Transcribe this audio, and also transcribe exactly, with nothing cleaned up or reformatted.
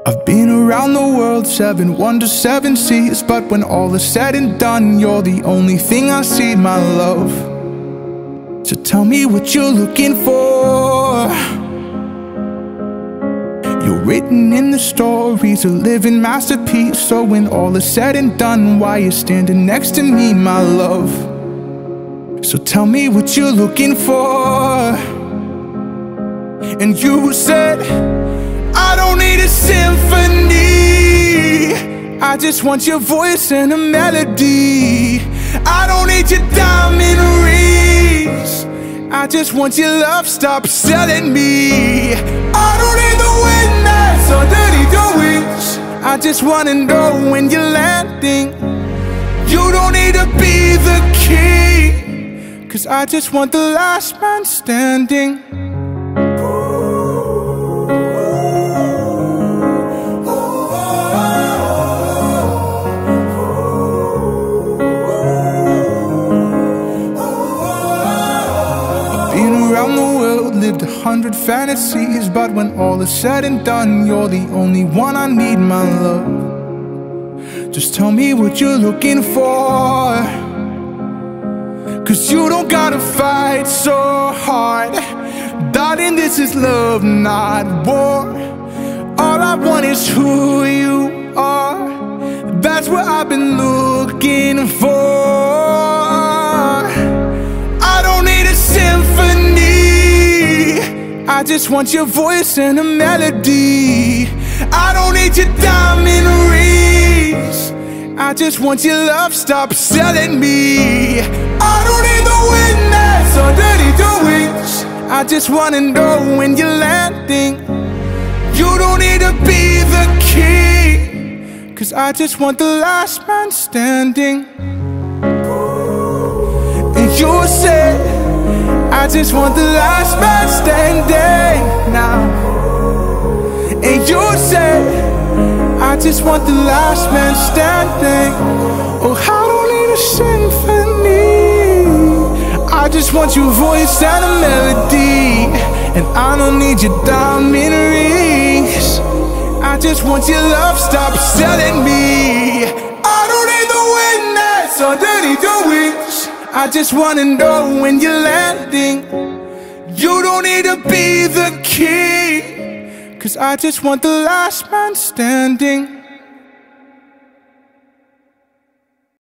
I've been around the world, seven wonders, seven seas, but when all is said and done, you're the only thing I see, my love. So tell me what you're looking for. You're written in the stories, a living masterpiece. So when all is said and done, why you standing next to me, my love? So tell me what you're looking for. And you said, I don't need a symphony, I just want your voice and a melody. I don't need your diamond rings, I just want your love, stop selling me. I don't need the wind that's underneath your wings, I just wanna know when you're landing. You don't need to be the king, 'cause I just want the last man standing. Lived a hundred fantasies, but when all is said and done, you're the only one I need, my love. Just tell me what you're looking for, 'cause you don't gotta fight so hard. Darling, this is love, not war. All I want is who you are, that's what I've been looking for. I don't need a symphony, I just want your voice and a melody. I don't need your diamond rings, I just want your love, stop selling me. I don't need the wind that's underneath your wings, I just wanna know when you're landing. You don't need to be the king, 'cause I just want the last man standing. And you said, I just want the last man standing now. And you said, I just want the last man standing. Oh, I don't need a symphony, I just want your voice and a melody. And I don't need your diamond rings, I just want your love, stop selling me. I don't need the wind that's underneath your wings, I just wanna know when you're landing. You don't need to be the king, 'cause I just want the last man standing.